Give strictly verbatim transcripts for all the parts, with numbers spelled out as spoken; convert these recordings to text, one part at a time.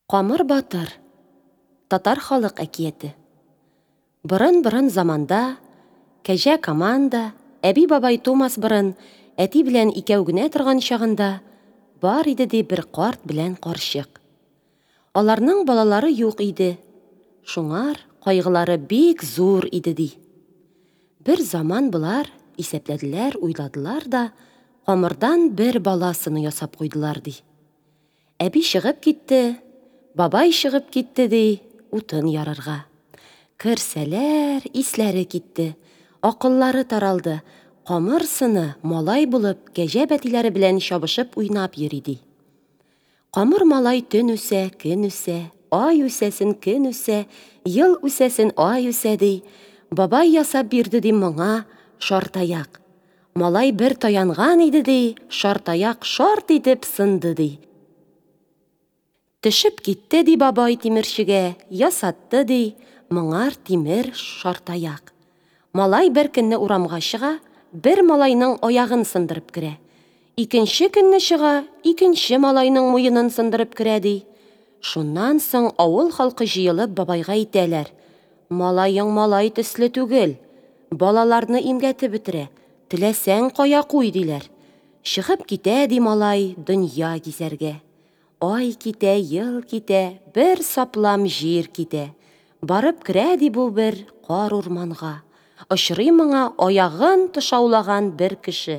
Камыр батыр. Татар халық әкиеті. Бұрын-бұрын заманда, кәжә команда, әби бабай тумас бұрын, әти белән икәү генә торган чагында, бар иде ди бер карт белән карчык. Аларның балалары юк иде. Шуңар кайгылары бик зур иде ди. Бер заман булар исәпләделәр, уйладылар да, камырдан бер баласын ясап куйдылар ди. Әби чыгып китте, бабай чыгып китте ди, утын ярырга. Керсәләр, исләре китте, акыллары таралды. Камыр сыны малай булып, кәҗә бәтиләре белән чабышып уйнап йөри ди. Камыр малай төн үсә, көн үсә, ай үсәсен көн үсә, ел үсәсен ай үсә ди. Бабай ясап бирде ди моңа шартаяк. Малай бер таянган иде ди, шартаяк шарт итеп сынды ди. Төшеп китте ди бабай тимерчегә, ясатты ди, моңар тимер шартаяк. Малай бер көнне урамга чыга, бер малайның аягын сындырып керә. Икенче көнне чыга, икенче малайның муенын сындырып керә ди. Шуннан соң авыл халкы җыелып бабайга әйтәләр: "Малайың малай төсле түгел, балаларны имгәтеп бетерә, теләсәң кая куй" диләр. Чыгып китә ди малай дөнья гизәргә. Ай китә, ел китә, бер саплам җир китә. Барып керә ди бу бер кар урманга. Очрый моңа аягын тышаулаган бер кеше.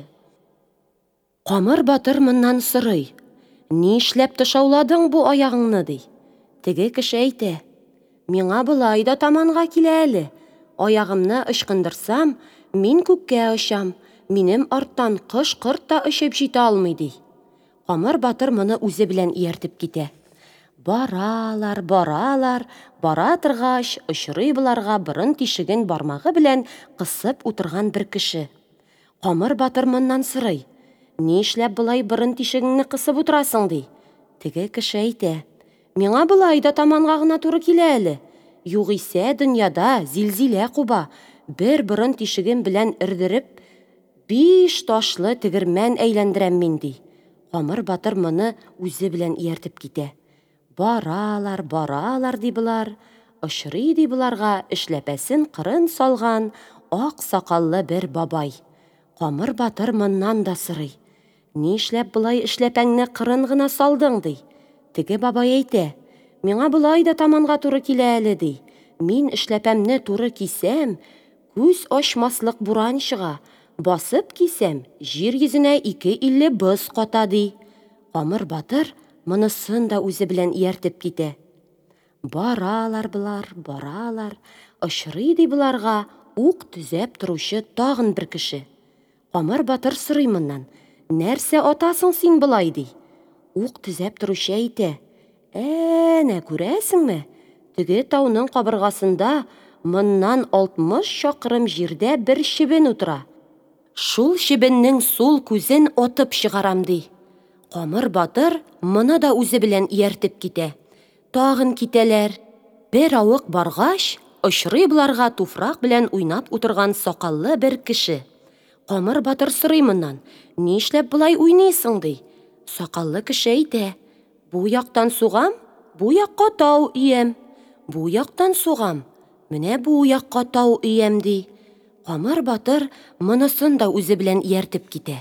Камыр батыр моннан сорый: "Ни эшләп тышауладың бу аягыңны?" ди. Теге кеше әйтә: "Миңа болай да таманга килә әле. Аягымны ычкындырсам, мин күккә очам. Минем арттан кош-корт та очып җитә алмый" ди. Камыр батыр моны үзе белән ияртеп китә. Баралар, баралар, бара торгач, очрый буларга борын тишеген бармагы белән кысып утырган бер кеше. Камыр батыр моннан сорый: "Ни эшләп болай борын тишегеңне кысып утырасың?" ди. Теге кеше әйтә: "Миңа болай да таманга гына туры килә әле. Югыйсә дөньяда зилзилә куба, бер борын тишегем белән эрдереп, биш ташлы тегермән әйләндерәм мин" ди. Камыр батыр моны үзе белән ияртеп китә. Баралар, баралар ди булар, очрый ди буларга эшләпәсен кырын салган ак сакаллы бер бабай. Камыр батыр моннан да сорый: "Ни эшләп болай эшләпәңне кырын гына салдың?" ди. Теге бабай әйтә: "Миңа болай да таманга туры килә әле" ди. "Мин эшләпәмне туры кисәм, күз ачмаслык буран чыга. Басып кисәм, җир йөзенә ике илле боз ката" ди. Камыр батыр монысын да үзе белән ияртеп китә. Баралар булар, баралар, очрый ди буларга ук төзәп торучы тагын бер кеше. Камыр батыр сорый моннан: "Нәрсә атасың син болай?" ди. Ук төзәп торучы әйтә: "Әнә күрәсеңме? Теге тауның кабыргасында моннан алтмыш чакрым җирдә бер чебен утыра. Шул чебеннең сул күзен атып чыгарам" ди. Камыр батыр моны да үзе белән ияртеп китә. Тагын китәләр. Бер авык баргач, очрый буларга туфрак белән уйнап утырган сакаллы бер кеше. Камыр батыр сорый моннан: "Ни эшләп болай уйныйсың?" ди. Сакаллы кеше әйтә: "Бу яктан сугам, бу якка тау иям. Бу яктан сугам, менә бу якка тау иям" ди. Камыр батыр монысын да үзе белән ияртеп китә.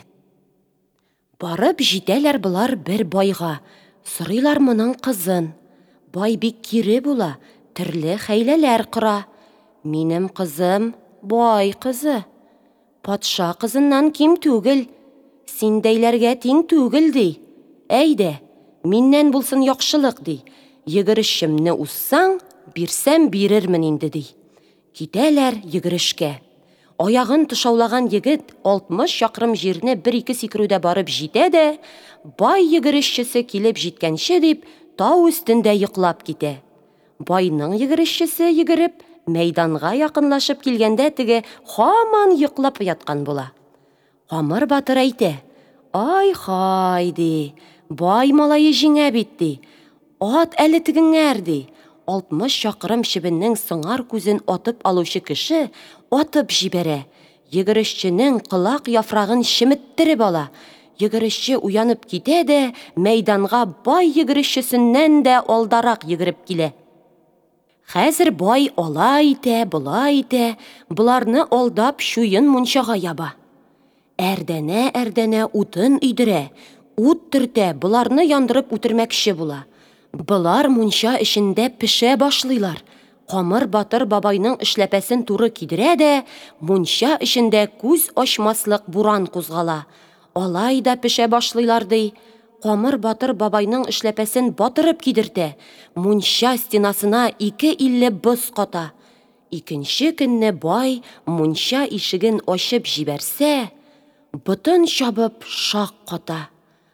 Барып җитәләр булар бер байга. Сорыйлар моның кызын. Бай бик кире була, төрле хәйләләр кыра. "Минем кызым бай кызы. Патша кызыннан ким түгел. Синдәйләргә тиң түгел" ди. "Әйдә, миннән булсын яхшылык" ди. "Йөгерешемне уссаң, бирсәм бирермен инде" ди. Китәләр йөгерешкә. Аягын тышаулаган егет алтмыш чакрым җирне бер-ике сикерүдә барып җитә дә, бай йөгерешчесе килеп җиткәнче дип, тау өстендә йоклап китә. Байның йөгерешчесе йөгереп, мәйданга якынлашып килгәндә, теге һаман йоклап яткан була. Камыр батыр әйтә: "Ай-һай" ди. "Бай малае җиңә бит" ди. "Ат әле тегеңәр" ди. алтмыш чакрым чебеннең сыңар күзен атып алучы кеше атып җибәрә. Йөгерешченең кылак яфрагын чеметтереп ала. йөгерешче уянып китә дә, мәйданга бай йөгерешчесеннән дә алдарак йөгереп килә. Хәзер бай алай итә, болай итә, боларны алдап шуен мунчага яба. Әрдәнә-әрдәнә утын өйдерә, ут төртә, боларны яндырып үтермәкче була. Болар мунча эчендә пешә башлыйлар. Камыр Батыр бабайның эшләпәсен туры кидерә дә, мунча эчендә күз ачмаслык буран кузгала. Алай да пешә башлыйлар ди. Камыр Батыр бабайның эшләпәсен батырып кидертә. Мунча стенасына ике илле боз ката. Икенче көнне бай мунча ишеген ачып җибәрсә, бөтен чабып шак ката.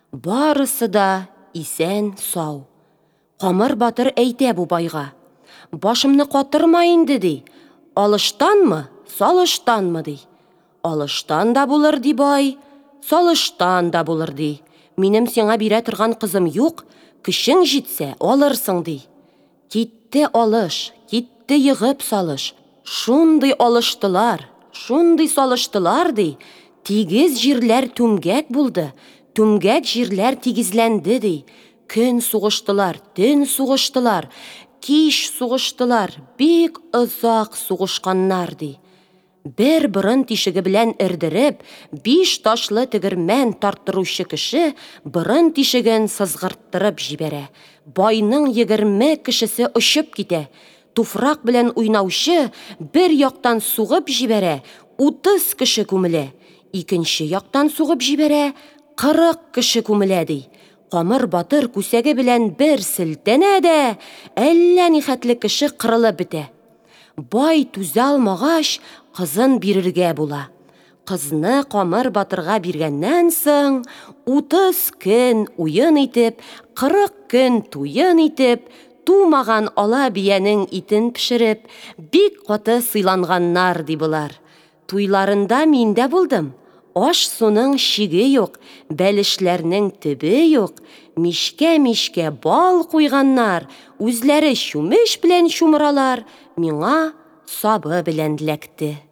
Барысы да исән сау. Камыр Батыр әйтә бу байга: «Башымны катырма инде», ди. «Алыштанмы, салыштанмы», ди. «Алыштан да булыр», ди бай. «Салыштан да булыр», ди. «Минем сиңа бирә торган кызым юк, көчең җитсә алырсың», ди. Китте алыш, китте йыгып салыш. Шундый алыштылар, шундый салыштылар, ди. Тигез җирләр түмгәк булды, түмгәк җирләр тигезләнде, ди. Көн сугыштылар, төн сугыштылар, кич сугыштылар, бик озак сугышканнар, ди. Бер борын тишеге белән эрдереп, биш ташлы тегермән тарттыручы кеше борын тишеген сызгырттырып җибәрә. Байның егерме кешесе очып китә. Туфрак белән уйнаучы бер яктан сугып җибәрә, утыз кеше күмелә. Икенче яктан сугып җибәрә, кырык кеше күмелә, ди. Камыр Батыр күсәге белән бер селтәнә дә, әллә нихәтле кеше кырылып бетә. Бай түзә алмагач, кызын бирергә була. Кызны Камыр Батырга биргәннән соң, утыз көн уен итеп, кырык көн туен итеп, тумаган ала биянең итен пешереп, бик каты сыйланганнар, ди болар. Туйларында мин дә булдым. Аш суның шиге юк, бәлешләрнең төбе юк. Мишкә-мишкә бал куйганнар, үзләре чүмеш белән чумыралар, миңа сабы белән ләкте.